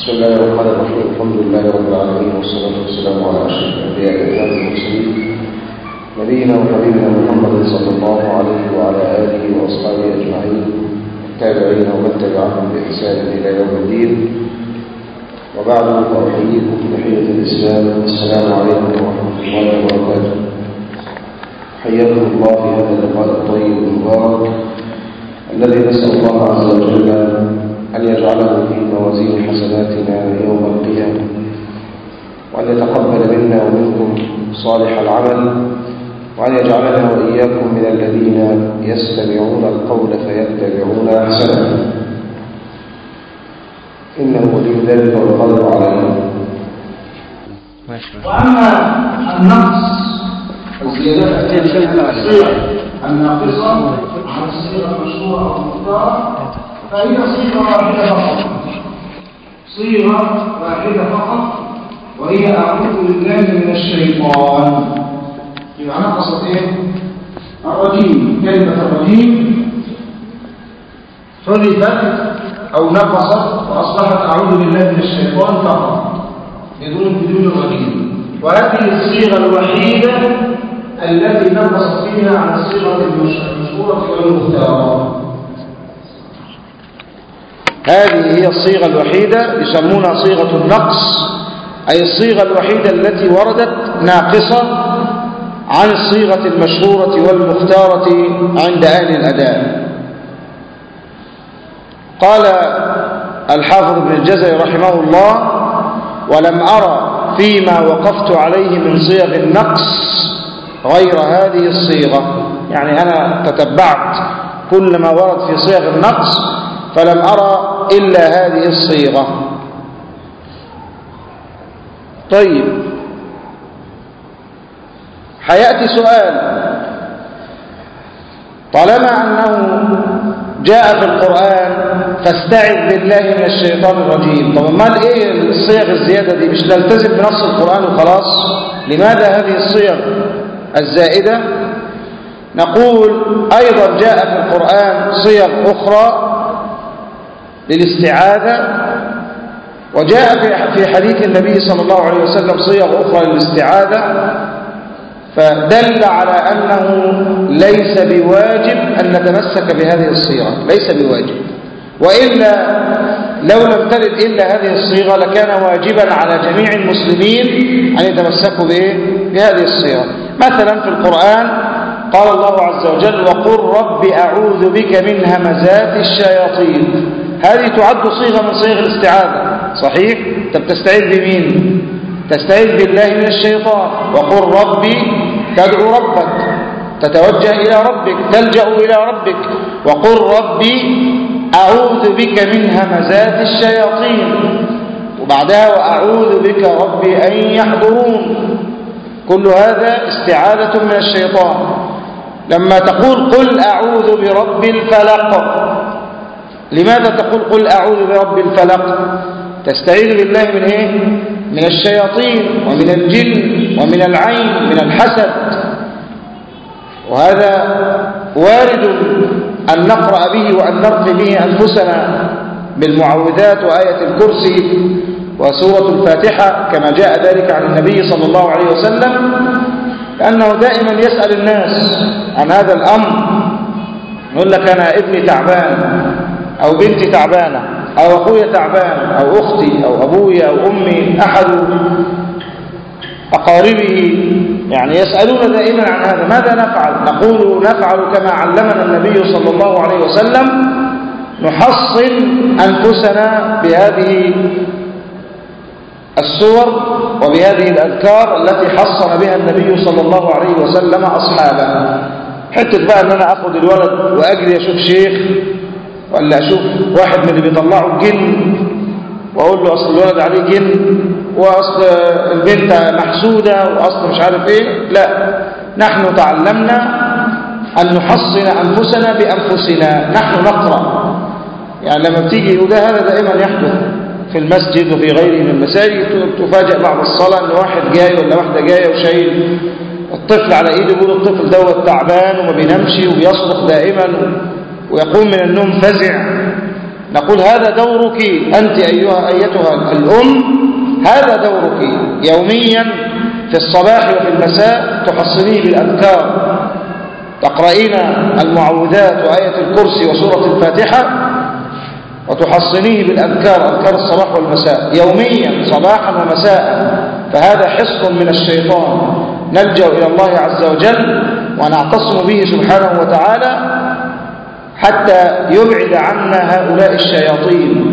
بسم الله الرحمن الرحيم. الحمد لله رب العالمين، والصلاة والسلام على أشرف الأنبياء والمرسلين نبينا وحبيبنا محمد صلى الله عليه وعلى آله وأصحابه أجمعين، التابعين ومن تبعهم بإحسان إلى يوم الدين. وبعد، فأحييكم بتحية الإسلام. السلام عليكم ورحمة الله وبركاته. حياكم الله في هذا اللقاء الطيب المبارك الذي نسأل الله عز وجل أن يجعله في موازين حسناتنا يوم القيامة، وأن يتقبل منا ومنكم صالح العمل، وأن يجعلنا وإياكم من الذين يستمعون القول فيتبعون أحسنه، إنه ولي ذلك والقادر عليه. وأما النقص الزيادات الناقصة عن الصيغة المشروعة أو المختارة فهي صيغة واحدة فقط، صيغة واحدة فقط، وهي أعوذ بالله من الشيطان. يبقى نقصت إيه؟ الرجيم. كلمة الرجيم حذفت أو نقصت وأصبحت أعوذ بالله من الشيطان فقط بدون الرجيم. وهذه الصيغة الوحيدة التي نقصت فيها عن الصيغة المشهورة والمختارة. هذه هي الصيغة الوحيدة يسمونها صيغة النقص، أي الصيغة الوحيدة التي وردت ناقصة عن الصيغة المشهورة والمختارة عند أهل الأداء. قال الحافظ ابن الجزري رحمه الله: ولم أرى فيما وقفت عليه من صيغ النقص غير هذه الصيغة. يعني أنا تتبعت كل ما ورد في صيغ النقص فلم أرى إلا هذه الصيغة. طيب، حيأتي سؤال: طالما أنه جاء في القرآن فاستعذ بالله من الشيطان الرجيم، طب ما إيه الصيغ الزيادة دي؟ مش نلتزم بنص القرآن وخلاص؟ لماذا هذه الصيغ الزائدة؟ نقول أيضا جاء في القرآن صيغ أخرى للاستعاذة، وجاء في حديث النبي صلى الله عليه وسلم صيغ أخرى للاستعاذة، فدل على أنه ليس بواجب أن نتمسك بهذه الصيغة، ليس بواجب. وإلا لو لم ترد إلا هذه الصيغة لكان واجبا على جميع المسلمين أن يتمسكوا بهذه الصيغة. مثلا في القرآن قال الله عز وجل: وقل رب أعوذ بك من همزات الشياطين. هذه تعد صيغة من صيغ الاستعاذة، صحيح؟ طب تستعيذ بمين؟ تستعيذ بالله من الشيطان. وقل ربي، تدعو ربك، تتوجه إلى ربك، تلجأ إلى ربك. وقل ربي أعوذ بك من همزات الشياطين، وبعدها وأعوذ بك ربي أن يحضرون. كل هذا استعاذة من الشيطان. لما تقول قل أعوذ برب الفلق، لماذا تقول قل أعوذ برب الفلق؟ تستعيذ بالله من إيه؟ من الشياطين ومن الجن ومن العين من الحسد. وهذا وارد أن نقرأ به وأن نرقي به أنفسنا بالمعوذات وآية الكرسي وسورة الفاتحة كما جاء ذلك عن النبي صلى الله عليه وسلم، لأنه دائما يسأل الناس عن هذا الأمر. يقول لك أنا ابني تعبان، أو بنتي تعبانة، أو أخويا تعبان، أو أختي، أو أبويا، أو أمي، أحد أقاربه، يعني يسألون دائما عن هذا. ماذا نفعل؟ نقول نفعل كما علمنا النبي صلى الله عليه وسلم، نحصن أنفسنا بهذه السور وبهذه الأذكار التي حصن بها النبي صلى الله عليه وسلم أصحابه. حتى بقى أن أنا أخذ الولد وأجري أشوف شيخ، ولا أشوف واحد من اللي بيطلعوا الجن وأقول له أصل الولد عليه جن، وأصل البنت محسودة، وأصل مش عارف إيه. لا، نحن تعلمنا أن نحصن أنفسنا بأنفسنا. نحن نقرأ، يعني لما بتيجي، وده هذا دائما يحدث في المسجد وفي غيره من المساجد، تفاجأ بعد الصلاة أن واحد جاي ولا واحدة جاية وشايل الطفل على إيده، يقول الطفل دوت تعبان وما بينامش وبيصرخ دائما ويقوم من النوم فزع. نقول هذا دورك أنت أيتها الأم، هذا دورك يوميا في الصباح وفي المساء تحصنيه بالأذكار، تقرأين المعوذات وآية الكرسي وسورة الفاتحة وتحصنيه بالأذكار، أذكار الصباح والمساء يوميا صباحا ومساء، فهذا حصن من الشيطان نلجأ إلى الله عز وجل ونعتصم به سبحانه وتعالى حتى يبعد عنا هؤلاء الشياطين.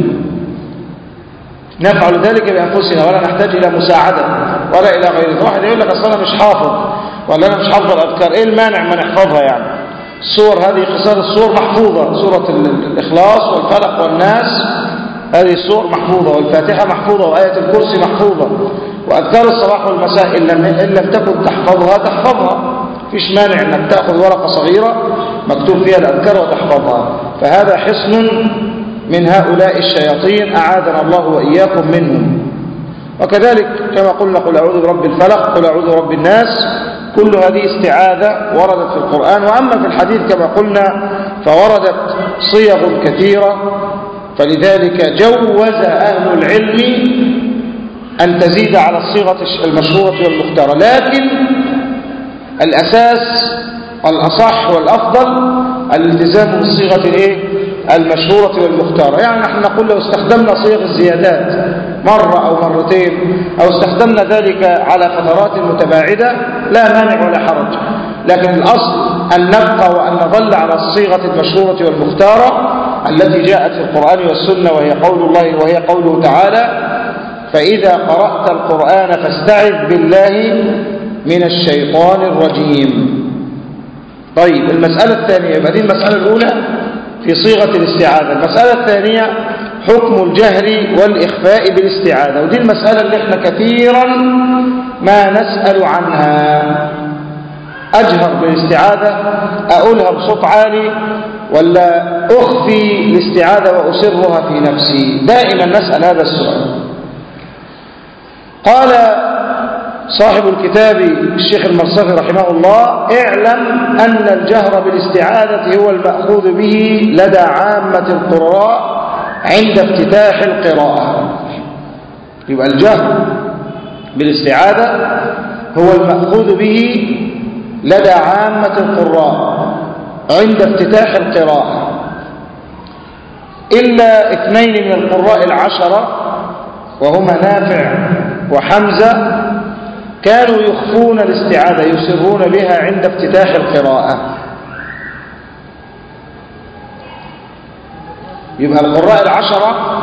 نفعل ذلك بأنفسنا ولا نحتاج إلى مساعدة ولا إلى غيره. واحد يقول لك أصلا أنا مش حافظ ولا أنا مش حافظ الأذكار، إيه المانع ما نحفظها يعني؟ السور هذه قصار السور محفوظة، سورة الإخلاص والفلق والناس هذه السور محفوظة، والفاتحة محفوظة، وآية الكرسي محفوظة، وأذكار الصباح والمساء إن لم تكن تحفظها تحفظها، فيش مانع أنك تأخذ ورقة صغيرة مكتوب فيها الأذكار وتحفظها، فهذا حصن من هؤلاء الشياطين أعاذنا الله وإياكم منهم. وكذلك كما قلنا قل أعوذ برب الفلق، قل أعوذ برب الناس، كل هذه استعاذة وردت في القرآن. وأما في الحديث كما قلنا فوردت صيغ كثيرة، فلذلك جوز أهل العلم أن تزيد على الصيغة المشهورة والمختارة، لكن الأساس الأصح والأفضل الالتزام بالصيغة المشهورة والمختارة. يعني نحن نقول لو استخدمنا صيغ الزيادات مرة أو مرتين أو استخدمنا ذلك على فترات متباعدة لا مانع ولا حرج، لكن الأصل أن نبقى وأن نظل على الصيغة المشهورة والمختارة التي جاءت في القرآن والسنة، وهي قول الله وهي قوله تعالى فإذا قرأت القرآن فاستعذ بالله من الشيطان الرجيم. طيب المسألة الثانية، يبقى دي المسألة الأولى في صيغة الاستعاذة. المسألة الثانية حكم الجهر والإخفاء بالاستعاذة، ودي المسألة اللي احنا كثيرا ما نسأل عنها. أجهر بالاستعاذة، أقولها بصوت عالي، ولا أخفي الاستعاذة وأسرها في نفسي؟ دائما نسأل هذا السؤال. قال صاحب الكتاب الشيخ المرصفي رحمه الله اعلم أن الجهر بالاستعاذة هو المأخوذ به لدى عامة القراء عند افتتاح القراءة. يبقى الجهر بالاستعاذة هو المأخوذ به لدى عامة القراء عند افتتاح القراءة، إلا 2 من القراء 10 وهما نافع وحمزة كانوا يخفون الاستعاذة يسرون بها عند افتتاح القراءة. يبقى القراء 10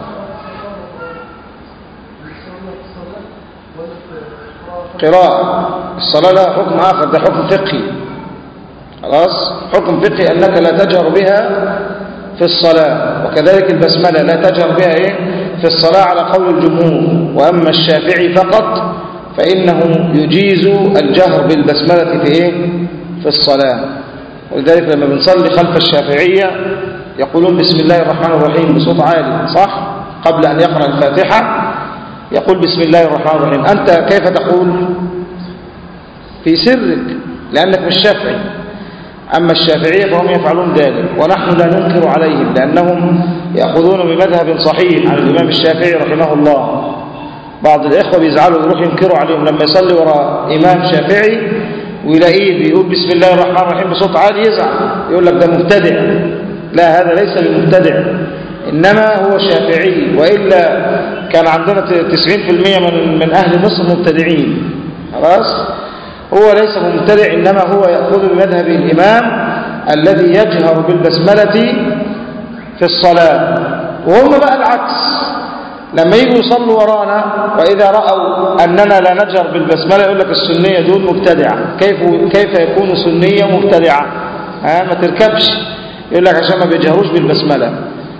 قراءة، الصلاة لها حكم آخر، ده حكم فقهي خلاص، حكم فقهي أنك لا تجهر بها في الصلاة، وكذلك البسملة لا تجهر بها في الصلاة على قول الجمهور. وأما الشافعي فقط فإنه يجيز الجهر بالبسملة في الصلاة، ولذلك لما بنصلي خلف الشافعية يقولون بسم الله الرحمن الرحيم بصوت عالي، صح؟ قبل أن يقرأ الفاتحة يقول بسم الله الرحمن الرحيم. أنت كيف تقول؟ في سرك لأنك مش شافعي. أما الشافعية فهم يفعلون ذلك، ونحن لا ننكر عليهم لأنهم يأخذون بمذهب صحيح عن الإمام الشافعي رحمه الله. بعض الإخوة بيزعلوا يروح ينكروا عليهم لما يصلي وراء إمام شافعي ويلاقيه بيقول بسم الله الرحمن الرحيم بصوت عالي يزعل، يقول لك ده مبتدع. لا، هذا ليس بمبتدع، إنما هو شافعي، وإلا كان عندنا 90% من أهل مصر مبتدعين. خلاص، هو ليس مبتدع، إنما هو يأخذ بمذهب الإمام الذي يجهر بالبسملة في الصلاة. وهم بقى العكس، لما يجوا يصلوا ورانا وإذا رأوا أننا لا نجهر بالبسملة يقول لك السنية دول مبتدعة. كيف يكون سنية مبتدعة؟ ما تركبش، يقول لك عشان ما بيجهروش بالبسملة.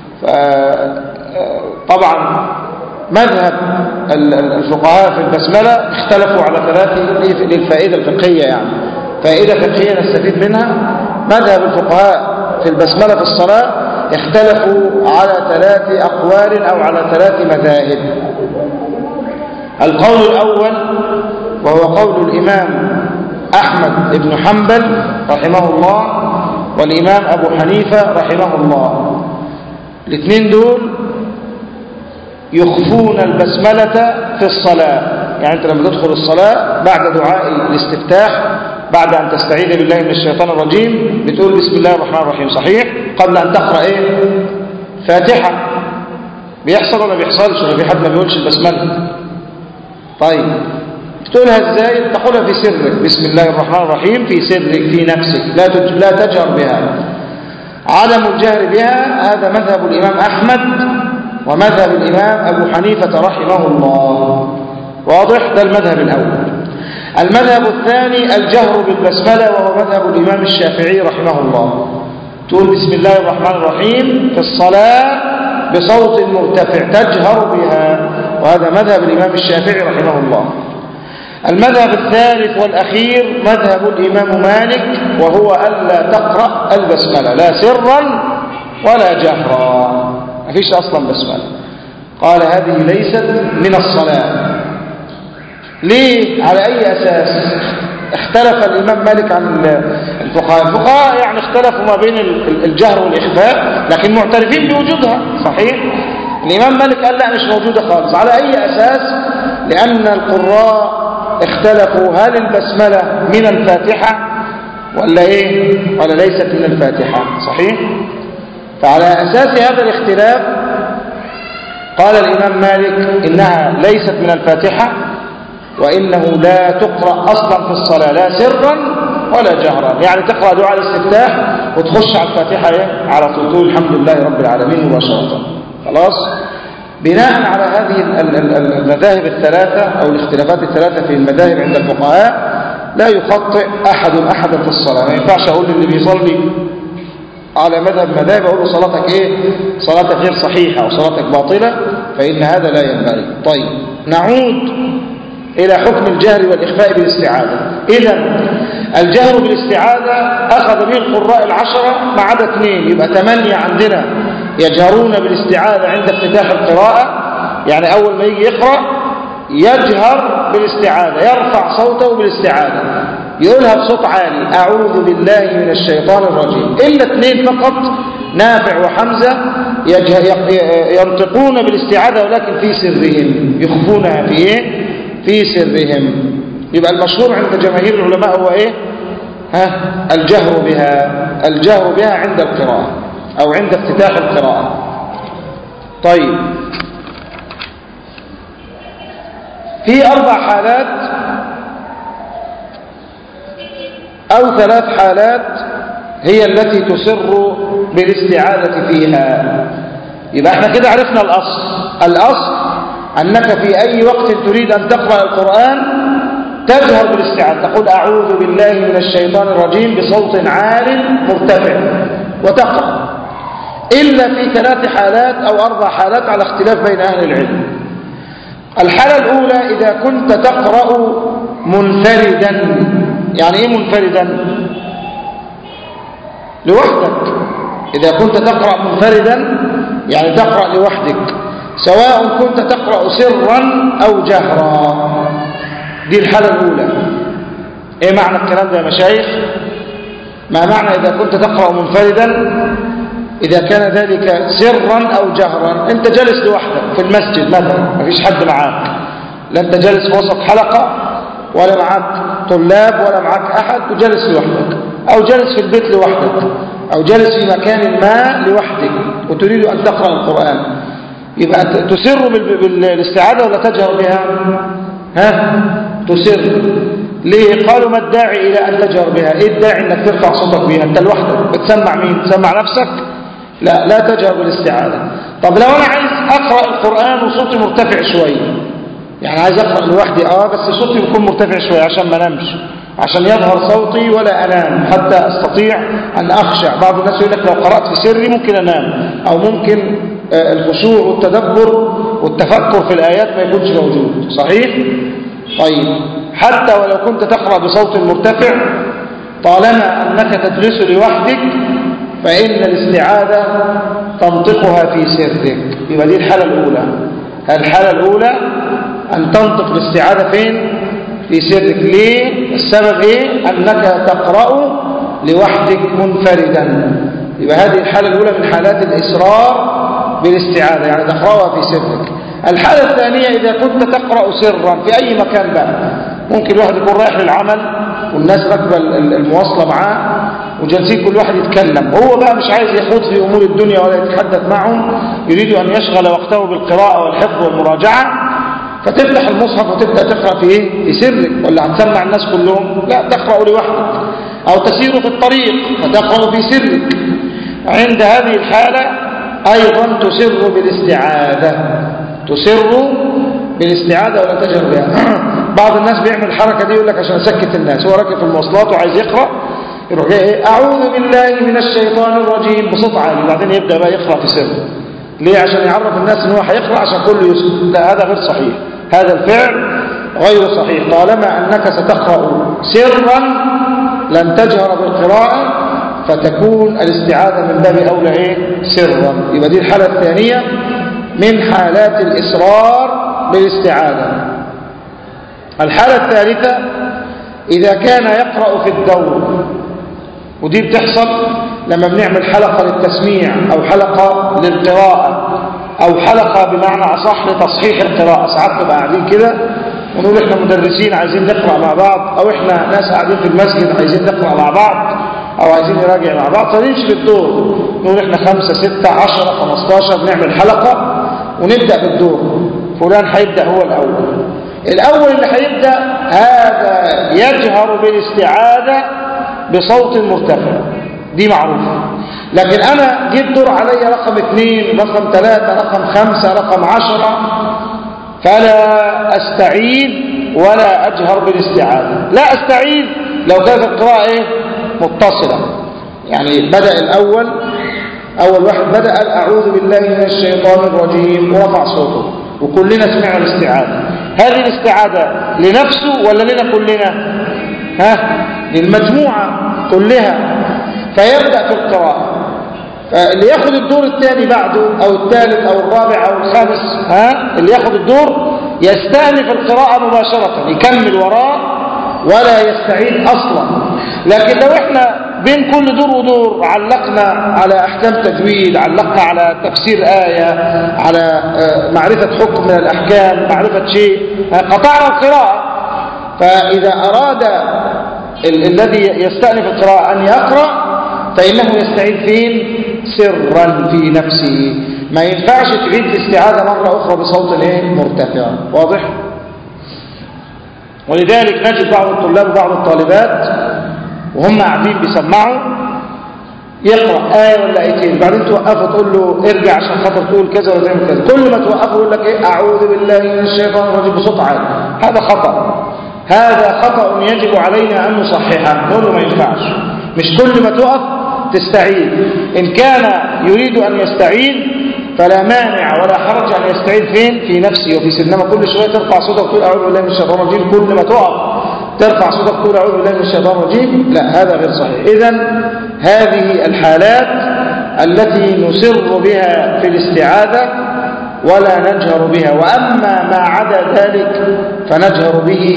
طبعا مذهب الفقهاء في البسملة اختلفوا على 3 للفائدة الفقهية، يعني فائدة فقهية نستفيد منها. مذهب الفقهاء في البسملة في الصلاة اختلفوا على 3 أقوال أو على 3 مذاهب. القول الأول وهو قول الإمام أحمد بن حنبل رحمه الله والإمام أبو حنيفة رحمه الله، الاثنين دول يخفون البسملة في الصلاة. يعني أنت لما تدخل الصلاة بعد دعاء الاستفتاح بعد أن تستعيذ بالله من الشيطان الرجيم بتقول بسم الله الرحمن الرحيم، صحيح؟ قبل أن تقرأ إيه؟ فاتحة. بيحصل ولا بيحصلش؟ ولا في حد ما بيقولش البسملة؟ طيب بتقولها ازاي؟ تقولها في سرك، بسم الله الرحمن الرحيم في سرك في نفسك، لا تجهر بها. عدم الجهر بها هذا مذهب الإمام أحمد ومذهب الإمام أبو حنيفة رحمه الله. واضح؟ ده المذهب الأول. المذهب الثاني الجهر بالبسملة، وهو مذهب الإمام الشافعي رحمه الله. تقول بسم الله الرحمن الرحيم في الصلاة بصوت مرتفع تجهر بها، وهذا مذهب الإمام الشافعي رحمه الله. المذهب الثالث والأخير مذهب الإمام مالك، وهو ألا تقرأ البسملة لا سرا ولا جهرا، ما فيش أصلا بسملة. قال هذه ليست من الصلاة. ليه؟ على أي أساس؟ اختلف الإمام مالك عن الفقهاء يعني اختلفوا ما بين الجهر والإخفاء، لكن معترفين بوجودها، صحيح؟ الإمام مالك قال لا، مش موجودة خالص. على أي أساس؟ لأن القراء اختلفوا هل البسملة من الفاتحة ولا إيه؟ ولا ليست من الفاتحة، صحيح؟ فعلى أساس هذا الاختلاف قال الإمام مالك إنها ليست من الفاتحة، وإنه لا تقرأ أصلا في الصلاة لا سرا ولا جهرا. يعني تقرأ دعاء الاستفتاح وتخش على الفاتحة إيه؟ على طول تقول الحمد لله رب العالمين مباشرة، خلاص. بناء على هذه المذاهب الثلاثة أو الاختلافات الثلاثة في المذاهب عند الفقهاء لا يخطئ أحدا في الصلاة. ما ينفعش أقول للي بيصلي على مذهب أقول له صلاتك إيه؟ صلاتك غير صحيحة أو صلاتك باطلة، فإن هذا لا ينبغي. طيب نعود إلى حكم الجهر والإخفاء بالاستعاذة. إذن الجهر بالاستعاذة أخذ به القراء 10 ما عدا 2، يبقى 8 عندنا يجهرون بالاستعاذة عند افتتاح القراءة. يعني أول ما يجي يقرأ يجهر بالاستعاذة، يرفع صوته بالاستعاذة، يقولها بصوت عالي أعوذ بالله من الشيطان الرجيم. إلا 2 فقط، نافع وحمزة، ينطقون بالاستعاذة ولكن في سرهم، يخفونها في إيه؟ في سرهم. يبقى المشهور عند جماهير العلماء هو إيه؟ الجهر بها عند القراءة أو عند افتتاح القراءة. طيب في 4 حالات أو 3 حالات هي التي تسر بالاستعاذة فيها. يبقى احنا كده عرفنا الأصل أنك في أي وقت تريد أن تقرأ القرآن تجهر بالاستعاذة، تقول أعوذ بالله من الشيطان الرجيم بصوت عال مرتفع وتقرأ، إلا في 3 حالات أو 4 حالات على اختلاف بين أهل العلم. الحالة الأولى إذا كنت تقرأ منفردا. يعني إيه منفردا؟ لوحدك. إذا كنت تقرأ منفردا يعني تقرأ لوحدك، سواء كنت تقرأ سرا أو جهرا. دي الحالة الأولى. إيه معنى الكلام ده يا مشايخ؟ ما معنى إذا كنت تقرأ منفردا؟ إذا كان ذلك سرا أو جهرا. أنت جالس لوحدك في المسجد مثلا، ما فيش حد معاك، لا أنت جالس في وسط حلقة ولا معاك طلاب ولا معاك أحد، وجالس لوحدك، أو جالس في البيت لوحدك، أو جالس في مكان ما لوحدك وتريد أن تقرأ القرآن، يبقى تسر بالاستعاذة ولا تجهر بها؟ تسر. ليه؟ قالوا ما الداعي إلى أن تجهر بها؟ إيه الداعي أنك ترفع صوتك بها؟ أنت لوحدك، بتسمع مين؟ تسمع نفسك؟ لا تجهر بالاستعاذة. طب لو أنا عايز أقرأ القرآن وصوتي مرتفع شوية، يعني عايز أقرأ لوحدي بس صوتي يكون مرتفع شوية عشان ما نمش، عشان يظهر صوتي ولا أنام، حتى أستطيع أن أخشع. بعض الناس يقول لك لو قرأت في سري ممكن أنام، أو ممكن الخشوع والتدبر والتفكر في الآيات ما يكونش موجود، صحيح؟ طيب حتى ولو كنت تقرأ بصوت مرتفع طالما أنك تجلس لوحدك فإن الاستعاذة تنطقها في سرك. يبقى دي الحالة الأولى. الحالة الأولى أن تنطق الاستعاذة فين؟ في سرك. ليه؟ السبب إيه؟ أنك تقرأ لوحدك منفردا. يبقى هذه الحالة الأولى من حالات الإسرار بالاستعاذة، يعني تقرأها في سرك. الحالة الثانية إذا كنت تقرأ سرا في أي مكان بقى، ممكن الواحد يكون رايح للعمل والناس راكبة المواصلة معاه وجالسين كل واحد يتكلم، وهو بقى مش عايز يخوض في أمور الدنيا ولا يتحدث معهم، يريد أن يشغل وقته بالقراءة والحفظ والمراجعة، فتفتح المصحف وتبدأ تقرأ في إيه؟ في سرك، ولا هتسمع الناس كلهم؟ لا، تقرأ لوحدك. أو تسير في الطريق فتقرأ في سرك. عند هذه الحالة أيضا تسر بالاستعاذة، تسر بالاستعاذة ولا تجهر بها. بعض الناس بيعمل الحركة دي، يقول لك عشان أسكت الناس، هو راكب في المواصلات وعايز يقرأ، يروح جاي إيه؟ أعوذ بالله من الشيطان الرجيم بصوت عالي، وبعدين يبدأ بقى يقرأ في سر. ليه؟ عشان يعرف الناس إن هو هيقرأ عشان كله يسكت. لا، هذا غير صحيح، هذا الفعل غير صحيح. طالما أنك ستقرأ سرا لن تجهر بالقراءة، فتكون الاستعاذة من باب أولى إيه؟ سرا. يبقى دي الحالة الثانية من حالات الإصرار بالاستعاذة. الحالة الثالثة إذا كان يقرأ في الدور، ودي بتحصل لما بنعمل حلقة للتسميع أو حلقة للقراءة أو حلقة بمعنى أصح لتصحيح القراءة. ساعات نبقى قاعدين كده ونقول إحنا مدرسين عايزين نقرأ مع بعض، أو إحنا ناس قاعدين في المسجد عايزين نقرأ مع بعض، أو عايزين نراجع مع بعض، فنمشي بالدور، نقول إحنا 5 6 10 15 بنعمل حلقة ونبدأ بالدور. فلان هيبدأ هو الأول اللي هيبدأ هذا يجهر بالاستعاذة بصوت مرتفع، دي معروفة. لكن أنا جيت دور علي رقم 2 رقم 3 رقم 5 رقم 10، فلا أستعيذ ولا أجهر بالاستعاذة. لا أستعيذ لو كانت القراءة إيه؟ متصلة، يعني بدأ الأول، أول واحد بدأ قال أعوذ بالله من الشيطان الرجيم ورفع صوته وكلنا سمعنا الاستعاذة. هذه الاستعاذة لنفسه ولا لنا كلنا؟ للمجموعة كلها. فيبدأ في القراءة، فاللي ياخد الدور الثاني بعده أو الثالث أو الرابع أو الخامس، اللي ياخد الدور يستأنف القراءة مباشرة، يكمل وراه ولا يستعيد أصلا. لكن لو احنا بين كل دور ودور علقنا على أحكام تجويد، علقنا على تفسير آية، على معرفة حكم من الأحكام، معرفة شيء، قطعنا القراءة. فإذا أراد الذي يستأنف القراءة أن يقرأ فإنه يستعيد فين؟ سرا في نفسه. ما ينفعش تعيد الاستعاذة مرة أخرى بصوت مرتفع. واضح؟ ولذلك نجد بعض الطلاب وبعض الطالبات وهم قاعدين بيسمعوا يقرأ آية ولا آيتين، بعدين توقفه تقول له ارجع عشان خاطر تقول كذا ولا تعمل كذا، كل ما توقفه يقول لك أعوذ بالله من الشيطان الرجيم بصوت عالي. هذا خطأ، هذا خطأ يجب علينا أن نصححه. نقول له ما ينفعش، مش كل ما تقف تستعيد. إن كان يريد أن يستعيد فلا مانع ولا حرج أن يستعيد فين؟ في نفسه وفي سنما. كل شوية ترفع صوتك وتقول أعوذ بالله من الشيطان الرجيم، كل ما تقف ترفع صوتك تقول أعوذ بالله من الشيطان الرجيم، لا، هذا غير صحيح. إذن هذه الحالات التي نسر بها في الاستعاذة ولا نجهر بها. وأما ما عدا ذلك فنجهر به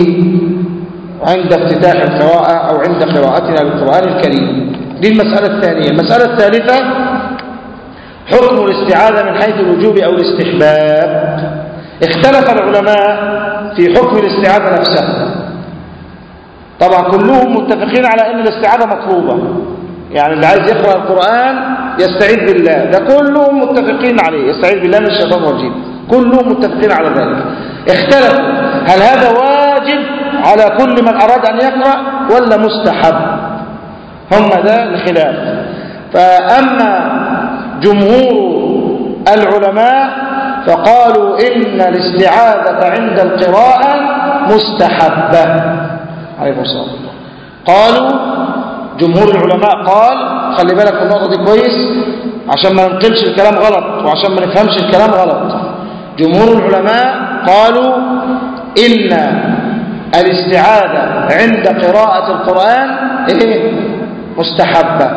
عند افتتاح القراءة أو عند قراءتنا للقرآن الكريم. دي المسألة الثانية. المسألة الثالثة حكم الاستعاذة من حيث الوجوب أو الاستحباب. اختلف العلماء في حكم الاستعاذة نفسها. طبعا كلهم متفقين على أن الاستعاذة مطلوبة، يعني اللي عايز يقرأ القرآن يستعيذ بالله، ده كلهم متفقين عليه، يستعيذ بالله من الشيطان الرجيم، كلهم متفقين على ذلك. اختلفوا هل هذا واجب على كل من أراد أن يقرأ ولا مستحب؟ هم ذا الخلاف. فأما جمهور العلماء فقالوا إن الاستعاذة عند القراءة مستحبة. عليكم السلام. قالوا جمهور العلماء قال، خلي بالك من النقطة دي كويس عشان ما ننقلش الكلام غلط وعشان ما نفهمش الكلام غلط. جمهور العلماء قالوا إن الاستعاذة عند قراءة القرآن مستحبة،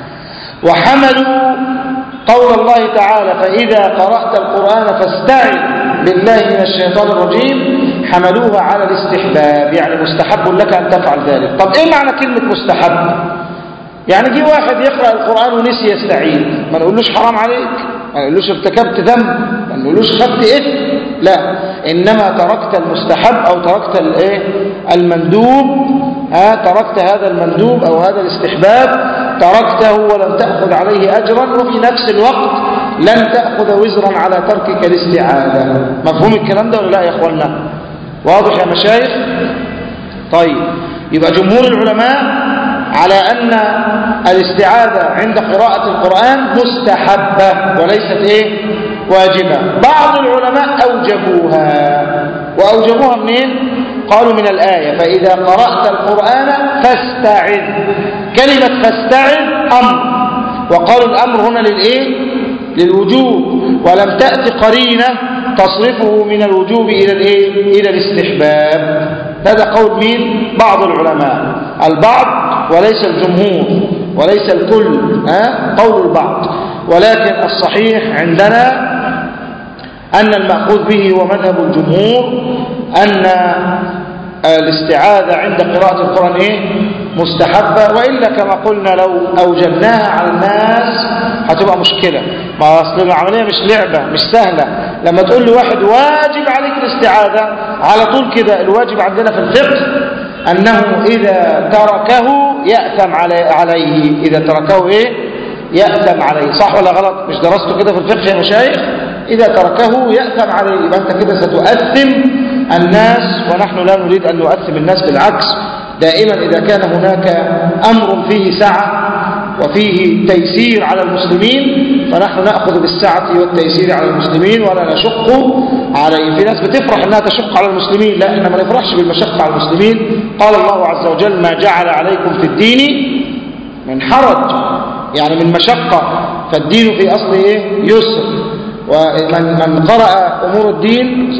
وحملوا قول الله تعالى فإذا قرأت القرآن فاستعذ بالله من الشيطان الرجيم، حملوها على الاستحباب، يعني مستحب لك أن تفعل ذلك. طب إيه معنى كلمة مستحب؟ يعني جي واحد يقرأ القرآن ونسي يستعيذ، ما نقولوش حرام عليك؟ ما نقولوش ارتكبت ذنب، ما نقولوش خدت إثم، لا، إنما تركت المستحب أو تركت المندوب، تركت هذا المندوب أو هذا الاستحباب، تركته ولم تأخذ عليه أجرا، وفي نفس الوقت لن تأخذ وزرا على تركك الاستعاذة. مفهوم الكلام ده ولا لا يا إخواننا؟ واضح يا مشايخ؟ طيب، يبقى جمهور العلماء على أن الاستعاذة عند قراءة القرآن مستحبة وليست واجبة. بعض العلماء أوجبوها، وأوجبوها منين؟ قالوا من الآية فإذا قرأت القرآن فاستعذ. كلمة فاستعذ أمر، وقالوا الأمر هنا للوجوب، ولم تأتي قرينة تصرفه من الوجوب إلى الاستحباب. هذا قول مين؟ بعض العلماء، البعض وليس الجمهور وليس الكل، قول البعض. ولكن الصحيح عندنا أن المأخوذ به ومذهب الجمهور أن الاستعاذة عند قراءة القرآن مستحبة، وإلا كما قلنا لو أوجبناها على الناس هتبقى مشكلة. ما أصل العملية مش لعبة، مش سهلة. لما تقول لواحد واجب عليك الاستعاذة على طول كده، الواجب عندنا في الفقه أنه إذا تركه يأثم عليه، إذا تركه يأثم عليه. صح ولا غلط؟ مش درسته كده في الفقه يا مشايخ؟ إذا تركه يأثم عليه، يبقى أنت كده ستؤثم الناس، ونحن لا نريد أن نؤثم الناس، بالعكس، دائما إذا كان هناك أمر فيه سعة وفيه تيسير على المسلمين فنحن نأخذ بالسعة والتيسير على المسلمين ولا نشق عليهم. في ناس بتفرح أنها تشق على المسلمين، لا، إحنا ما نفرحش بالمشقة على المسلمين. قال الله عز وجل ما جعل عليكم في الدين من حرج، يعني من مشقة، فالدين في أصله يسر. ومن قرأ أمور الدين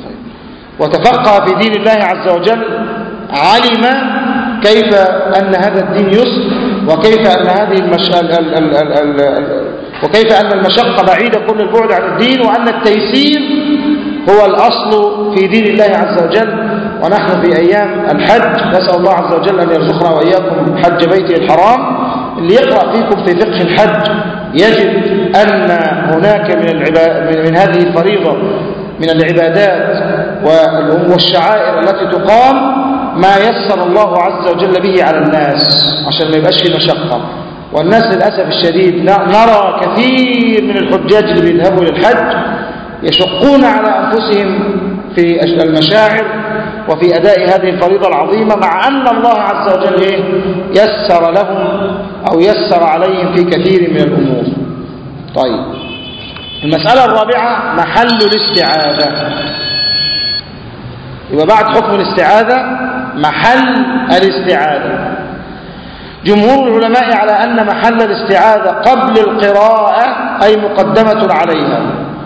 وتفقه في دين الله عز وجل علم كيف أن هذا الدين يسر، وكيف أن وكيف أن المشقة بعيدة كل البعد عن الدين، وأن التيسير هو الأصل في دين الله عز وجل. ونحن في أيام الحج نسأل الله عز وجل أن يرزقنا وإياكم حج بيته الحرام. اللي يقرأ فيكم في فقه الحج يجد أن هناك من هذه الفريضة من العبادات والشعائر التي تقام ما يسر الله عز وجل به على الناس عشان ما يبقاش في مشقة. والناس للأسف الشديد نرى كثير من الحجاج اللي بيذهبوا للحج يشقون على أنفسهم في المشاعر وفي أداء هذه الفريضة العظيمة، مع أن الله عز وجل يسر لهم أو يسر عليهم في كثير من الأمور. طيب، المسألة الرابعة محل الاستعاذة. يبقى بعد حكم الاستعاذة محل الاستعاذة. جمهور العلماء على أن محل الاستعاذة قبل القراءة أي مقدمة عليها.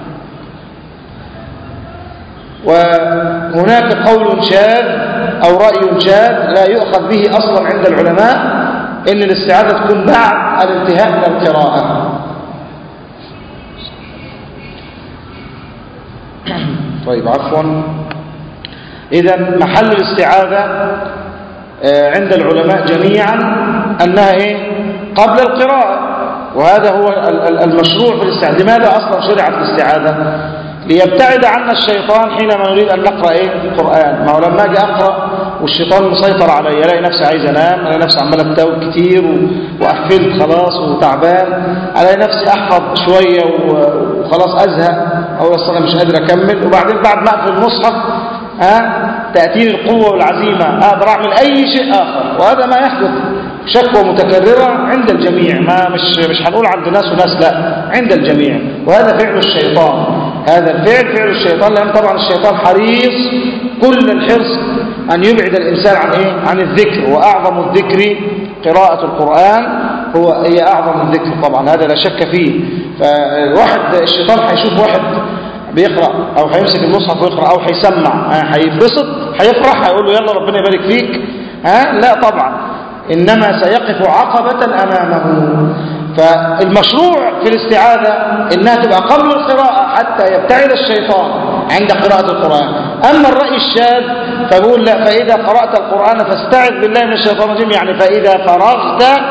وهناك قول شاذ أو رأي شاذ لا يؤخذ به أصلا عند العلماء إن الاستعاذة تكون بعد الانتهاء من القراءة. طيب عفوا، إذن محل الاستعاذة عند العلماء جميعا أنها قبل القراءة، وهذا هو المشروع في الاستعاذة. لماذا أصلا شرعت الاستعاذة؟ ليبتعد عنا الشيطان حينما نريد أن نقرأ القرآن. ما هو لما أجي أقرأ والشيطان مسيطر علي، ألاقي نفسي عايز أنام، ألاقي نفسي عمال أتوه كتير وأحفلت خلاص وتعبان، ألاقي نفسي أحفظ شوية وخلاص أزهق أو أصلا مش قادر أكمل، وبعدين بعد ما أقفل المصحف تأتيني القوة والعزيمة أقدر أعمل أي شيء آخر. وهذا ما يحدث شكوى متكررة عند الجميع، ما مش هنقول عند ناس وناس، لا، عند الجميع. وهذا فعل الشيطان، هذا الفعل فعل الشيطان، لأن طبعا الشيطان حريص كل الحرص أن يبعد الإنسان عن الذكر، وأعظم الذكر قراءة القرآن، هي أعظم الذكر طبعا، هذا لا شك فيه. فالواحد الشيطان هيشوف واحد بيقرأ أو هيمسك المصحف ويقرأ أو هيسمع، هيبسط، هيفرح، هيقول له يلا ربنا يبارك فيك، لا طبعا، إنما سيقف عقبة أمامه. فالمشروع في الاستعاذة إنها تبقى قبل القراءة حتى يبتعد الشيطان عند قراءة القرآن. أما الرأي الشاذ فبقول لا، فإذا قرأت القرآن فاستعذ بالله من الشيطان الرجيم، يعني فإذا فرغت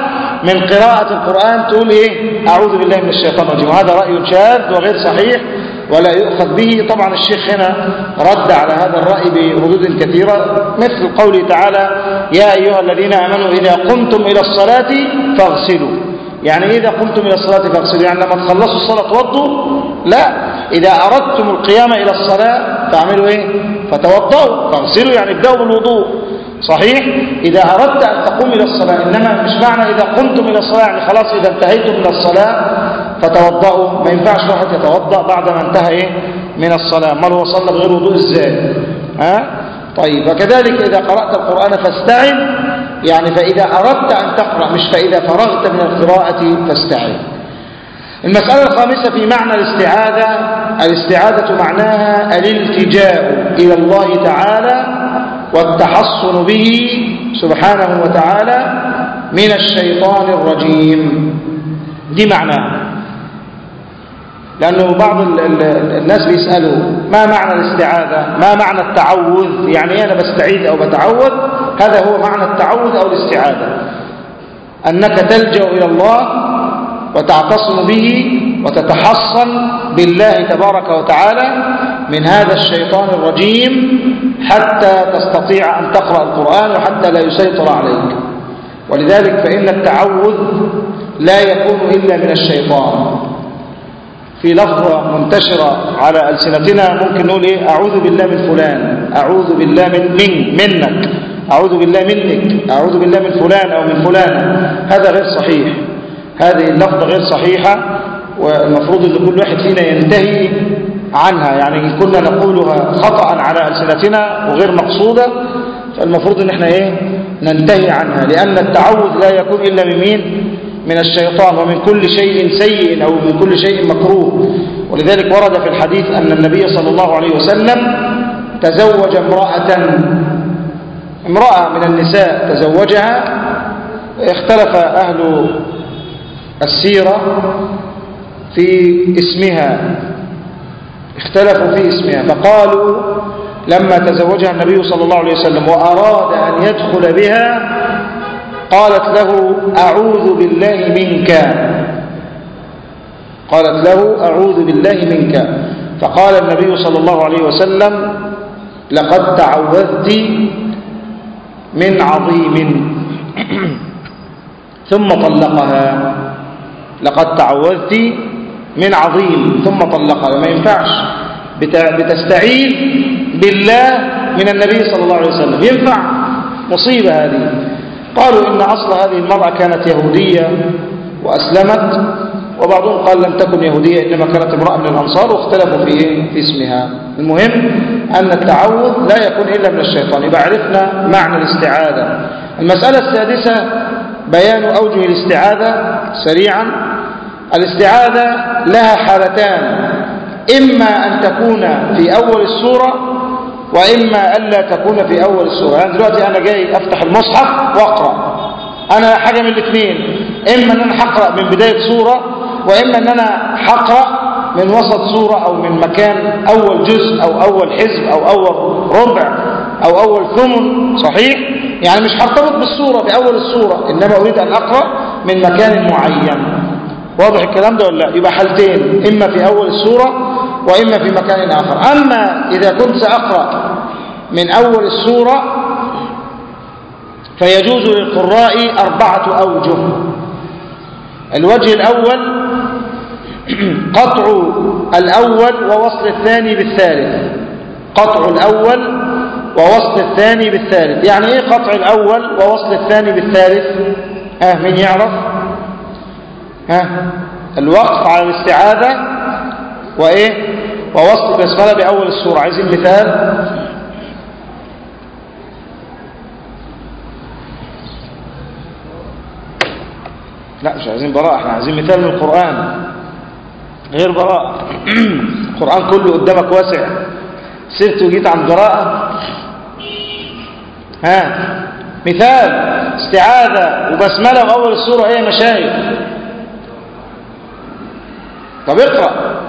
من قراءة القرآن تقول إيه؟ أعوذ بالله من الشيطان الرجيم. وهذا رأي شاذ وغير صحيح ولا يؤخذ به. طبعا الشيخ هنا رد على هذا الرأي بردود كثيرة، مثل قوله تعالى يا أيها الذين آمنوا إذا قمتم إلى الصلاة فاغسلوا. يعني إذا قمتم إلى الصلاة فاغسلوا، يعني لما تخلصوا الصلاة توضوا؟ لا، إذا أردتم القيام إلى الصلاة فاعملوا إيه؟ فتوضوا. فاغسلوا يعني ابدأوا بالوضوء. صحيح؟ إذا أردت أن تقوم إلى الصلاة، إنما مش معنى إذا قمتم إلى الصلاة يعني خلاص إذا انتهيتم من الصلاة فتوضأوا. ما ينفعش واحد يتوضأ بعد ما انتهى إيه؟ من الصلاة، ما هو صلى بغير وضوء إزاي؟ طيب. وكذلك إذا قرأت القرآن فاستعن، يعني فإذا أردت أن تقرأ، مش فإذا فرغت من القراءة فاستعن. المسألة الخامسة في معنى الاستعاذة. الاستعاذة معناها الالتجاء إلى الله تعالى والتحصن به سبحانه وتعالى من الشيطان الرجيم. دي معناها. لأنه بعض الناس بيسألوا ما معنى الاستعاذة، ما معنى التعوذ، يعني أنا بستعيذ أو بتعوذ. هذا هو معنى التعوذ أو الاستعاذة، أنك تلجأ إلى الله وتعتصم به وتتحصن بالله تبارك وتعالى من هذا الشيطان الرجيم حتى تستطيع أن تقرأ القرآن وحتى لا يسيطر عليك. ولذلك فإن التعوذ لا يكون إلا من الشيطان. في لفظة منتشرة على ألسنتنا ممكن نقول إيه؟ أعوذ بالله من فلان، أعوذ بالله منك، أعوذ بالله منك، أعوذ بالله من فلان أو من فلانة. هذا غير صحيح، هذه اللفظة غير صحيحة، والمفروض أن كل واحد فينا ينتهي عنها. يعني إن كنا نقولها خطأ على ألسنتنا وغير مقصودة فالمفروض أن احنا ننتهي عنها، لأن التعوذ لا يكون إلا من مين؟ من الشيطان، ومن كل شيء سيء أو من كل شيء مكروه. ولذلك ورد في الحديث أن النبي صلى الله عليه وسلم تزوج امرأة من النساء تزوجها. اختلف أهل السيرة في اسمها، اختلفوا في اسمها، فقالوا لما تزوجها النبي صلى الله عليه وسلم وأراد أن يدخل بها قالت له أعوذ بالله منك، قالت له أعوذ بالله منك. فقال النبي صلى الله عليه وسلم لقد تعوذت من عظيم ثم طلقها. لقد تعوذت من عظيم ثم طلقها. ما ينفعش بتستعيذ بالله من النبي صلى الله عليه وسلم، ينفع؟ مصيبة هذه. قالوا إن أصل هذه المرأة كانت يهودية وأسلمت، وبعضهم قال لم تكن يهودية إنما كانت امرأة من الأنصار، واختلفوا في اسمها. المهم أن التعوذ لا يكون إلا من الشيطان. يبقى عرفنا معنى الاستعاذة. المسألة السادسة بيان أوجه الاستعاذة سريعا. الاستعاذة لها حالتان، إما أن تكون في أول السورة وإما ألا تكون في أول السورة. يعني دلوقتي أنا جاي أفتح المصحف وأقرأ، أنا حاجة من الاثنين، إما أن أنا هقرأ من بداية سورة، وإما أن أنا هقرأ من وسط سورة أو من مكان أول جزء أو أول حزب أو أول ربع أو أول ثمن. صحيح؟ يعني مش هرتبط بالسورة بأول السورة، إنما أريد أن أقرأ من مكان معين. واضح الكلام ده ولا لا؟ يبقى حالتين، إما في أول السورة وإما في مكان آخر. أما إذا كنت سأقرأ من أول السورة فيجوز للقراء 4 أوجه. الوجه الأول قطع الأول ووصل الثاني بالثالث. قطع الأول ووصل الثاني بالثالث. يعني إيه قطع الأول ووصل الثاني بالثالث؟ مين يعرف؟ الوقف على الاستعاذة وإيه؟ ووصل البسملة بأول السورة. عايزين مثال؟ لا مش عايزين براءة، احنا عايزين مثال من القرآن غير براءة. القرآن كله قدامك واسع، سرت وجيت عن براءة. مثال استعاذة وبسملة وأول السورة ايه مشايخ؟ طب اقرأ.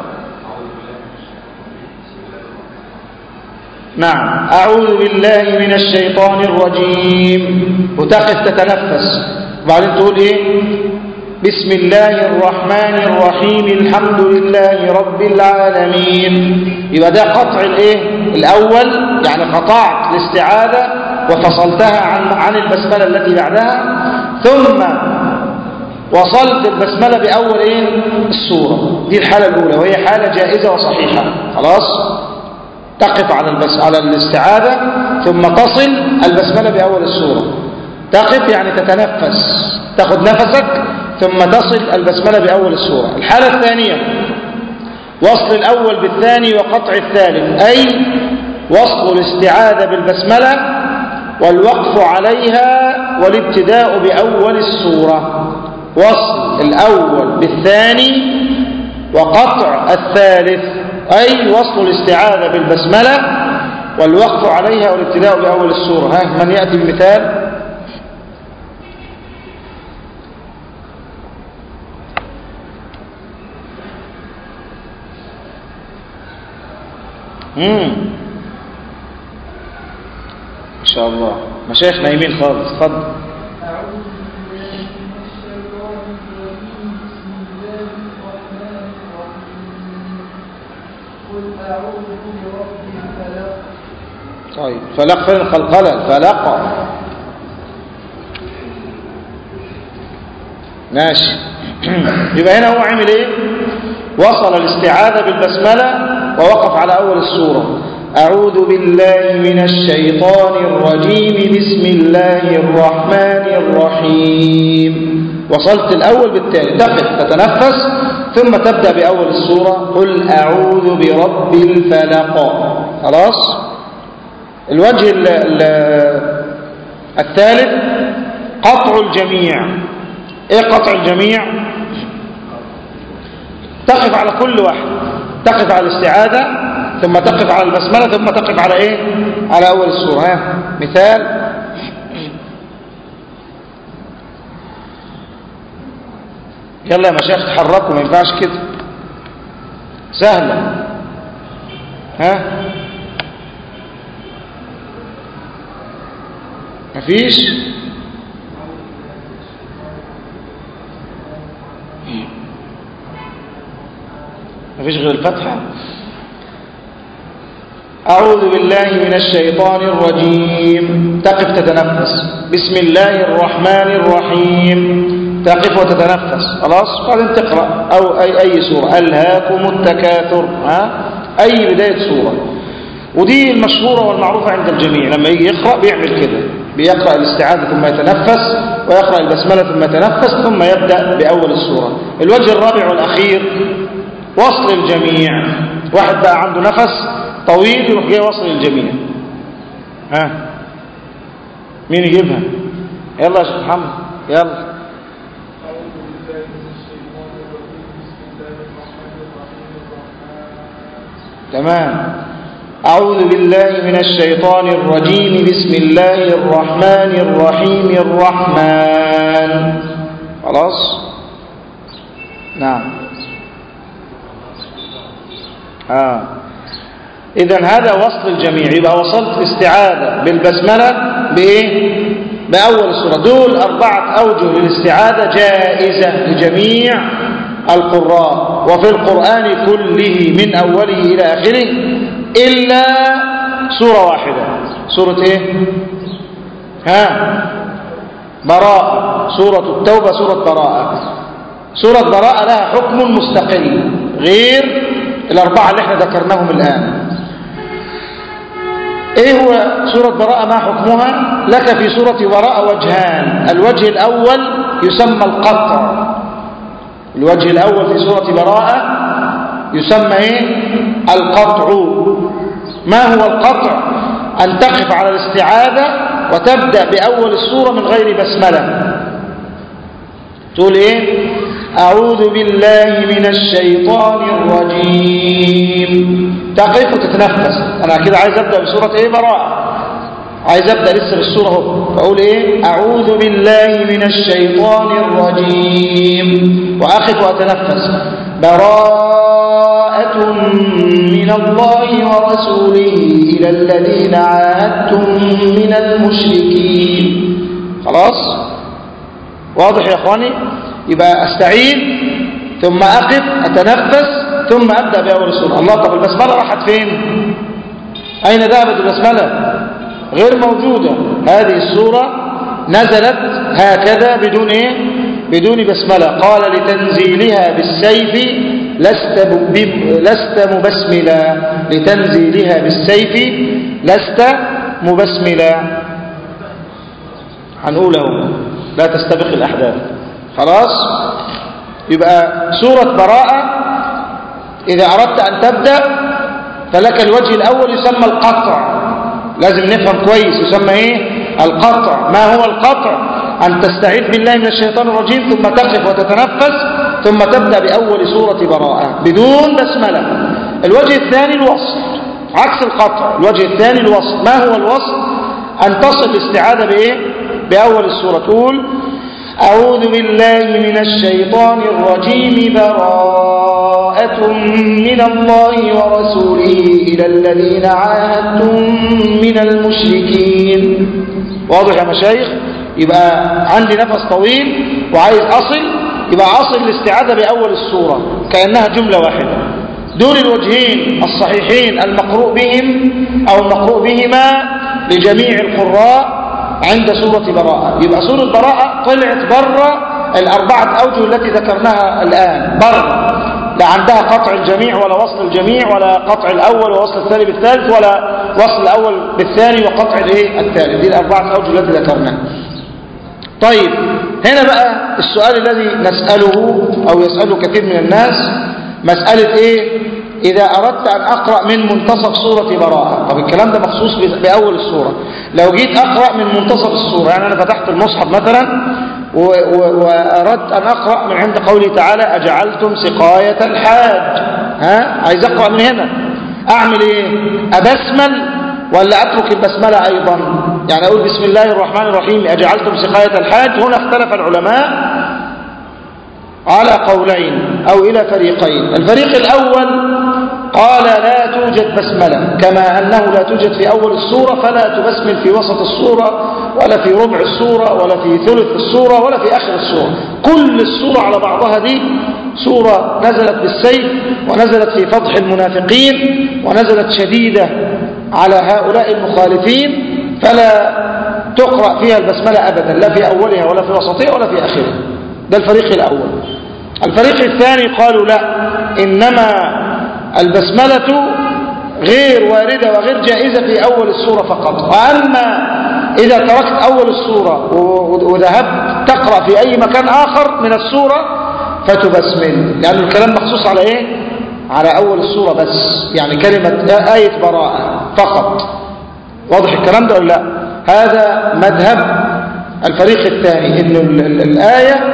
نعم. أعوذ بالله من الشيطان الرجيم، وتقف تتنفس وبعدين تقول ايه؟ بسم الله الرحمن الرحيم الحمد لله رب العالمين. يبقى ده قطع الايه الاول، يعني قطعت الاستعاذة وفصلتها عن البسملة التي بعدها، ثم وصلت البسملة بأول ايه السورة. دي الحالة الأولى، وهي حالة جائزة وصحيحة. خلاص، تقف على الاستعاذة ثم تصل البسملة بأول السورة. تقف يعني تتنفس، تاخذ نفسك ثم تصل البسملة بأول السورة. الحالة الثانية وصل الأول بالثاني وقطع الثالث، أي وصل الاستعاذة بالبسملة والوقف عليها والابتداء بأول السورة. وصل الأول بالثاني وقطع الثالث، أي وصل الاستعاذة بالبسملة والوقف عليها والابتداء بأول السورة. من يأتي بمثال؟ ما شاء الله، مشايخ نايمين خالص. اتفضل. طيب، فلق فين القلقلة؟ فلق. ماشي. يبقى هنا هو عمل ايه؟ وصل الاستعاذة بالبسملة ووقف على أول السورة. أعوذ بالله من الشيطان الرجيم بسم الله الرحمن الرحيم. وصلت الأول بالتالي، تقف تتنفس ثم تبدأ بأول السورة. قل أعوذ برب الفلق. خلاص. الوجه الثالث قطع الجميع. ايه قطع الجميع؟ تقف على كل واحد، تقف على الاستعاذة ثم تقف على البسملة ثم تقف على ايه؟ على اول السورة. مثال: يلا يا مشايخ تحركوا، ما ينفعش كده، سهلة. مفيش؟ مفيش غير الفتحة. أعوذ بالله من الشيطان الرجيم، تقف تتنفس. بسم الله الرحمن الرحيم، تقف وتتنفس. خلاص، بعدين تقرأ أو أي سورة. ألهاكم التكاثر، أي بداية سورة. ودي المشهورة والمعروفة عند الجميع، لما يجي يقرأ بيعمل كده، بيقرأ الاستعاذة ثم يتنفس، ويقرأ البسملة ثم يتنفس، ثم يبدأ بأول السورة. الوجه الرابع والأخير وصل الجميع. واحد بقى عنده نفس طويل يروح جاي وصل الجميع. مين يجيبها؟ يلا يا شيخ محمد، يلا. تمام. أعوذ بالله من الشيطان الرجيم بسم الله الرحمن الرحيم الرحمن. خلاص. نعم. إذن هذا وصل الجميع. يبقى وصلت الاستعاذة بالبسملة بإيه؟ بأول السورة. دول 4 أوجه للاستعاذة جائزة لجميع القراء، وفي القرآن كله من أوله إلى آخره إلا سورة واحدة. سورة إيه؟ براءة. سورة التوبة، سورة براءة. سورة براءة لها حكم مستقل غير ال4 اللي احنا ذكرناهم الآن. ايه هو سورة براءة؟ ما حكمها؟ لك في سورة براءة وجهان. الوجه الأول يسمى القطع. الوجه الأول في سورة براءة يسمى ايه؟ القطع. ما هو القطع؟ أن تقف على الاستعاذة وتبدأ بأول السورة من غير بسملة. تقول ايه؟ أعوذ بالله من الشيطان الرجيم، تقف وتتنفس. أنا كده عايز أبدأ بسورة إيه؟ براءة. عايز أبدأ لسه بالسورة هو، فأقول إيه؟ أعوذ بالله من الشيطان الرجيم، وأقف وأتنفس. براءة من الله ورسوله إلى الذين عاهدتم من المشركين. خلاص؟ واضح يا اخواني؟ يبقى استعيد ثم اقف اتنفس ثم ابدا باول السوره. الله، طب البسمله راحت فين؟ اين ذهبت البسمله؟ غير موجوده. هذه السوره نزلت هكذا بدون ايه؟ بدون بسمله. قال لتنزيلها بالسيف لست مبسملا، لتنزيلها بالسيف لست مبسملا. هنقوله لا تستبق الأحداث. خلاص؟ يبقى سورة براءة إذا أردت أن تبدأ فلك الوجه الأول يسمى القطع. لازم نفهم كويس يسمى إيه؟ القطع. ما هو القطع؟ أن تستعيذ بالله من الشيطان الرجيم ثم تقف وتتنفس ثم تبدأ بأول سورة براءة بدون بسملة. الوجه الثاني الوصل، عكس القطع. الوجه الثاني الوصل. ما هو الوصل؟ أن تصل الاستعاذة بإيه؟ بأول السورة. تقول أعوذ بالله من الشيطان الرجيم براءة من الله ورسوله إلى الذين عاهدتم من المشركين. واضح يا مشايخ؟ يبقى عندي نفس طويل وعايز أصل، يبقى أصل الاستعاذة بأول السورة كأنها جملة واحدة. دول الوجهين الصحيحين المقروء بهم أو المقروء بهما لجميع القراء عند سورة براءة. يبقى سورة براءة طلعت بره الأربعة أوجه التي ذكرناها الآن، بره. لا عندها قطع الجميع ولا وصل الجميع ولا قطع الأول ووصل الثاني بالثالث ولا وصل الأول بالثاني وقطع الثالث. دي الأربعة أوجه التي ذكرناها. طيب هنا بقى السؤال الذي نسأله أو يسأله كثير من الناس، مسألة إيه؟ إذا أردت أن أقرأ من منتصف سورة براءة. طب الكلام ده مخصوص بأول السورة. لو جيت أقرأ من منتصف السورة، يعني أنا فتحت المصحف مثلا وأردت أن أقرأ من عند قوله تعالى أجعلتم سقاية الحاج، عايز أقرأ من هنا، أعمل إيه؟ أبسمل ولا أترك البسملة أيضا؟ يعني أقول بسم الله الرحمن الرحيم أجعلتم سقاية الحاج. هنا اختلف العلماء على قولين أو إلى فريقين. الفريق الأول قال لا توجد بسملة، كما أنه لا توجد في أول السورة فلا تبسمل في وسط السورة ولا في ربع السورة ولا في ثلث السورة ولا في آخر السورة. كل السورة على بعضها دي سورة نزلت بالسيف ونزلت في فضح المنافقين ونزلت شديدة على هؤلاء المخالفين، فلا تقرأ فيها البسملة أبدا، لا في أولها ولا في وسطها ولا في آخرها. ده الفريق الأول. الفريق الثاني قالوا لا، إنما البسملة غير واردة وغير جائزة في أول السورة فقط، وأما إذا تركت أول السورة وذهبت تقرأ في أي مكان آخر من السورة فتبسمل، لأن الكلام مخصوص على إيه؟ على أول السورة بس، يعني كلمة آية براءة فقط. واضح الكلام ده ولا لا؟ هذا مذهب الفريق الثاني، إن الآية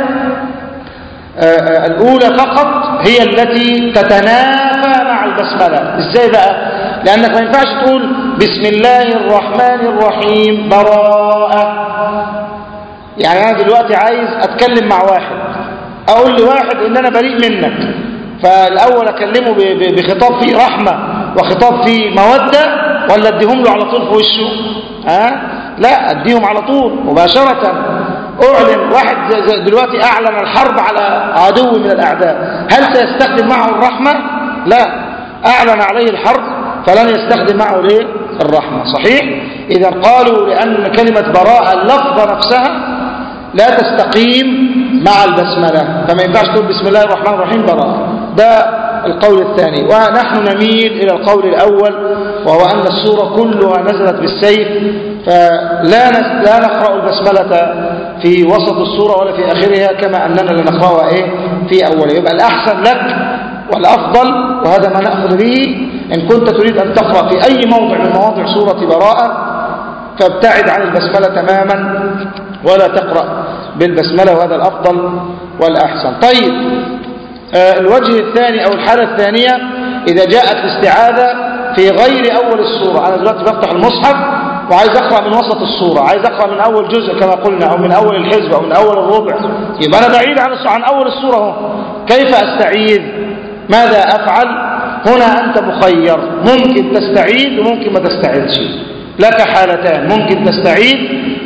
الأولى فقط هي التي تتنافى مع البسملة. إزاي بقى؟ لأنك ما ينفعش تقول بسم الله الرحمن الرحيم براءة. يعني أنا دلوقتي عايز أتكلم مع واحد، أقول لواحد إن أنا بريء منك، فالأول أكلمه بخطاب فيه رحمة وخطاب فيه مودة، ولا أديهم له على طول في وشه؟ لا، أديهم على طول مباشرة. أعلن واحد دلوقتي أعلن الحرب على عدو من الأعداء، هل سيستخدم معه الرحمة؟ لا، أعلن عليه الحرب فلن يستخدم معه ليه؟ الرحمة. صحيح؟ إذا قالوا لأن كلمة براءة اللفظة نفسها لا تستقيم مع البسملة، فما ينفعش تقول بسم الله الرحمن الرحيم براءة. ده القول الثاني. ونحن نميل إلى القول الأول، وهو أن السورة كلها نزلت بالسيف، فلا نقرأ البسملة في وسط السورة ولا في آخرها، كما أننا لا نقرأها في أولها. يبقى الأحسن لك والأفضل، وهذا ما نأخذ به، إن كنت تريد أن تقرأ في أي موضع من مواضع سورة براءة فابتعد عن البسملة تماما ولا تقرأ بالبسملة، وهذا الأفضل والأحسن. طيب الوجه الثاني أو الحالة الثانية إذا جاءت الاستعاذة في غير أول السورة. أنا دلوقتي بفتح المصحف وعايز أقرأ من وسط السورة، عايز أقرأ من أول جزء كما قلنا، أو من أول الحزب أو من أول الربع، يبقى أنا بعيد عن أول السورة هو. كيف أستعيذ؟ ماذا أفعل؟ هنا أنت مخير، ممكن تستعيذ وممكن ما تستعيذش. لك حالتان، ممكن تستعيذ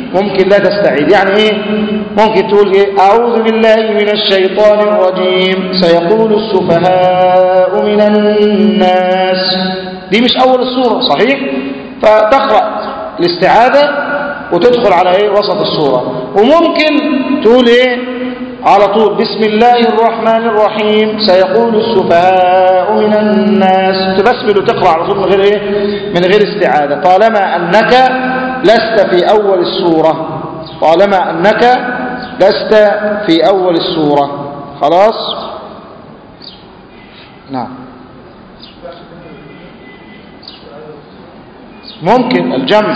ممكن لا تستعيد. يعني ايه؟ ممكن تقول ايه؟ اعوذ بالله من الشيطان الرجيم سيقول السفهاء من الناس، دي مش اول السورة صحيح، فتقرأ الاستعاذة وتدخل على ايه؟ وسط السورة. وممكن تقول ايه على طول بسم الله الرحمن الرحيم سيقول السفهاء من الناس، تبسمل وتقرأ على طول من غير ايه؟ من غير استعاذة، طالما انك لست في اول السورة، طالما انك لست في اول السورة. خلاص؟ نعم ممكن الجمع،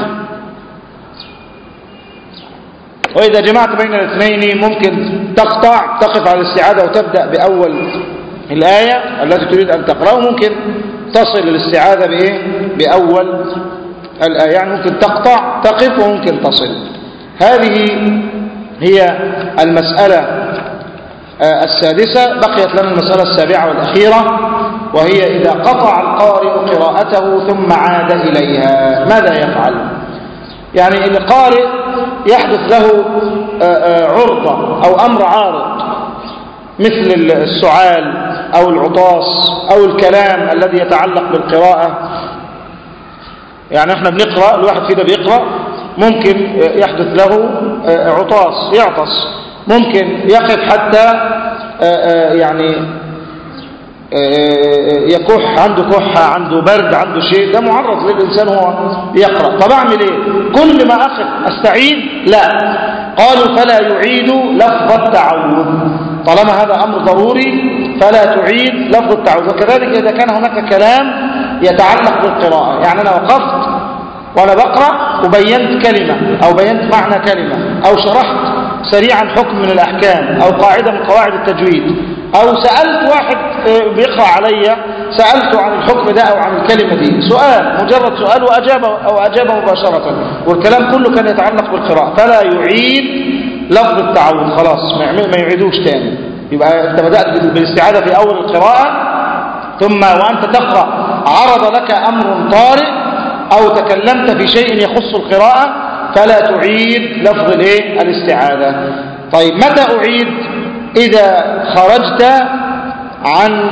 وإذا جمعت بين الاثنين ممكن تقطع، تقف على الاستعاذة وتبدأ بأول الآية التي تريد أن تقرأ، وممكن تصل الاستعاذة بإيه؟ بأول الآية، يعني ممكن تقطع تقف وممكن تصل. هذه هي المسألة السادسة. بقيت لنا المسألة السابعة والأخيرة، وهي إذا قطع القارئ قراءته ثم عاد إليها ماذا يفعل؟ يعني القارئ يحدث له عرضة أو أمر عارض مثل السعال أو العطاس أو الكلام الذي يتعلق بالقراءة. يعني احنا بنقرأ، الواحد فينا بيقرأ ممكن يحدث له عطاس، يعطس، ممكن يقف حتى يعني يكح، عنده كحة، عنده برد، عنده شيء، ده معرض للإنسان هو يقرأ. طب أعمل إيه؟ كل ما أخذ أستعيد؟ لا، قالوا فلا يعيد لفظ التعوذ، طالما هذا أمر ضروري فلا تعيد لفظ التعوذ. وكذلك إذا كان هناك كلام يتعلق بالقراءة، يعني أنا وقفت وأنا بقرأ وبينت كلمة أو بينت معنى كلمة أو شرحت سريعا حكم من الأحكام أو قاعدة من قواعد التجويد، أو سألت واحد بيقرأ علي، سألته عن الحكم ده أو عن الكلمة دي، سؤال، مجرد سؤال، وأجاب مباشرة، والكلام كله كان يتعلق بالقراءة، فلا يعيد لفظ التعوذ، خلاص ما يعيدوش تاني. يبقى أنت بدأت بالاستعاذة في أول القراءة، ثم وأنت تقرأ عرض لك أمر طارئ أو تكلمت في شيء يخص القراءة، فلا تعيد لفظ الاستعاذة. طيب متى أعيد؟ إذا خرجت عن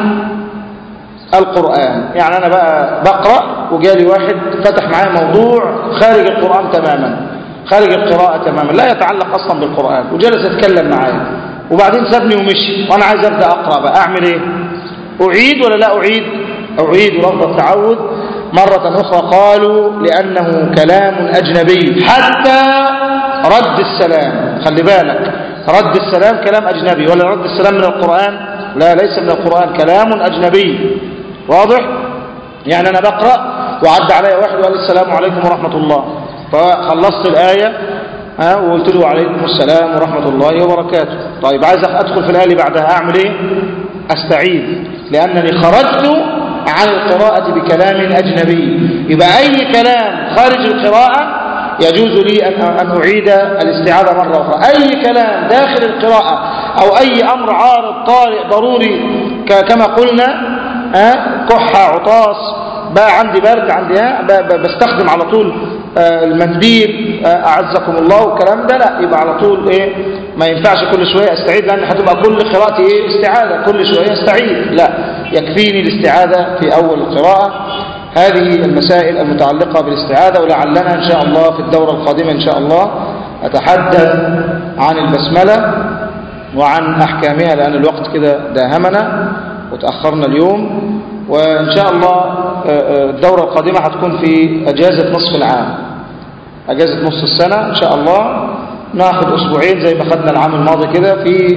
القرآن. يعني أنا بقى بقرأ وجالي واحد فتح معايا موضوع خارج القرآن تماما، خارج القراءة تماما، لا يتعلق أصلا بالقرآن، وجلس يتكلم معايا وبعدين سابني ومشي وأنا عايز أبدأ أقرأ بقى، أعمل إيه؟ أعيد ولا لا أعيد؟ أعيد لفظ التعوذ مرة أخرى. قالوا لأنه كلام أجنبي، حتى رد السلام، خلي بالك، رد السلام كلام أجنبي، ولا رد السلام من القرآن؟ لا، ليس من القرآن، كلام أجنبي، واضح؟ يعني أنا بقرأ وعد علي واحد وقال السلام عليكم ورحمة الله، فخلصت الآية وقلت له عليكم السلام ورحمة الله وبركاته. طيب عايز أدخل في الآية اللي بعدها، أعمل إيه؟ أستعيذ، لأنني خرجت عن القراءة بكلام أجنبي. يبقى أي كلام خارج القراءة يجوز لي أن أعيد الاستعاذة مرة أخرى. أي كلام داخل القراءة أو أي أمر عارض طارئ ضروري كما قلنا، كحة، عطاس، بقى عندي برد، عندي بستخدم على طول المنديل، أعزكم الله، والكلام ده لا، يبقى على طول إيه؟ ما ينفعش كل شوية أستعيد، لأن هتبقى كل قراءتي إيه؟ استعاذة، كل شوية أستعيد، لا، يكفيني الاستعاذة في أول القراءة. هذه المسائل المتعلقة بالاستعاذة، ولعلنا إن شاء الله في الدورة القادمة إن شاء الله أتحدث عن البسملة وعن أحكامها، لأن الوقت كده داهمنا وتأخرنا اليوم. وإن شاء الله الدورة القادمة هتكون في أجازة نصف العام، أجازة نصف السنة إن شاء الله، ناخد أسبوعين زي ما خدنا العام الماضي كده في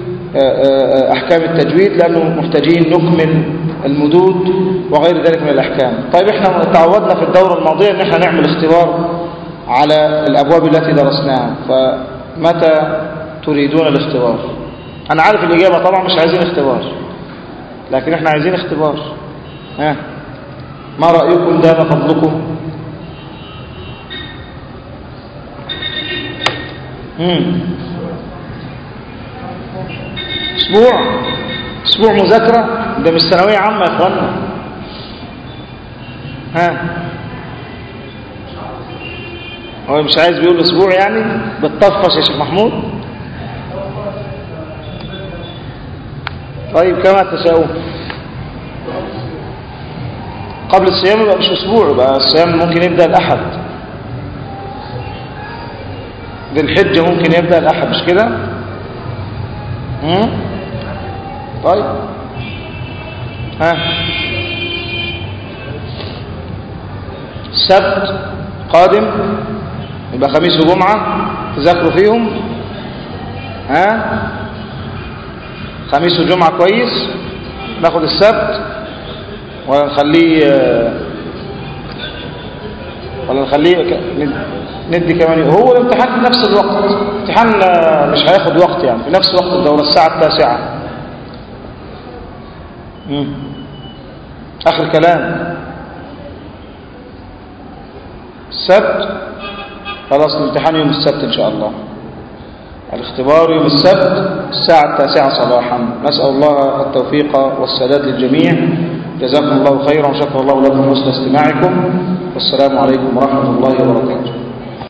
أحكام التجويد، لأنه محتاجين نكمل المدود وغير ذلك من الأحكام. طيب احنا تعودنا في الدورة الماضية ان احنا نعمل اختبار على الأبواب التي درسناها، فمتى تريدون الاختبار؟ أنا عارف الإجابة طبعا، مش عايزين اختبار، لكن احنا عايزين اختبار. ما رأيكم؟ دام فضلكم. اسبوع مذاكرة، ده مش ثانوية عامة يا اخوانا. هو مش عايز بيقول أسبوع يعني بتطفش يا شيخ محمود. طيب كما تشاءون. قبل الصيام يبقى مش أسبوع، يبقى الصيام ممكن يبدأ الأحد، ذي الحجة ممكن يبدأ الأحد، مش كده؟ طيب ها السبت قادم يبقى خميس وجمعة تذاكروا فيهم. ها خميس وجمعة كويس، ناخد السبت ولا نخليه ندي كمان. هو الامتحان في نفس الوقت، امتحان مش هياخد وقت يعني، في نفس وقت الدورة الساعة 9. آخر كلام السبت، خلاص الامتحان يوم السبت إن شاء الله، الاختبار يوم السبت الساعة 9 صباحا. نسأل الله التوفيق والسداد للجميع. جزاكم الله خيرا وشكر الله لكم حسن استماعكم، والسلام عليكم ورحمة الله وبركاته.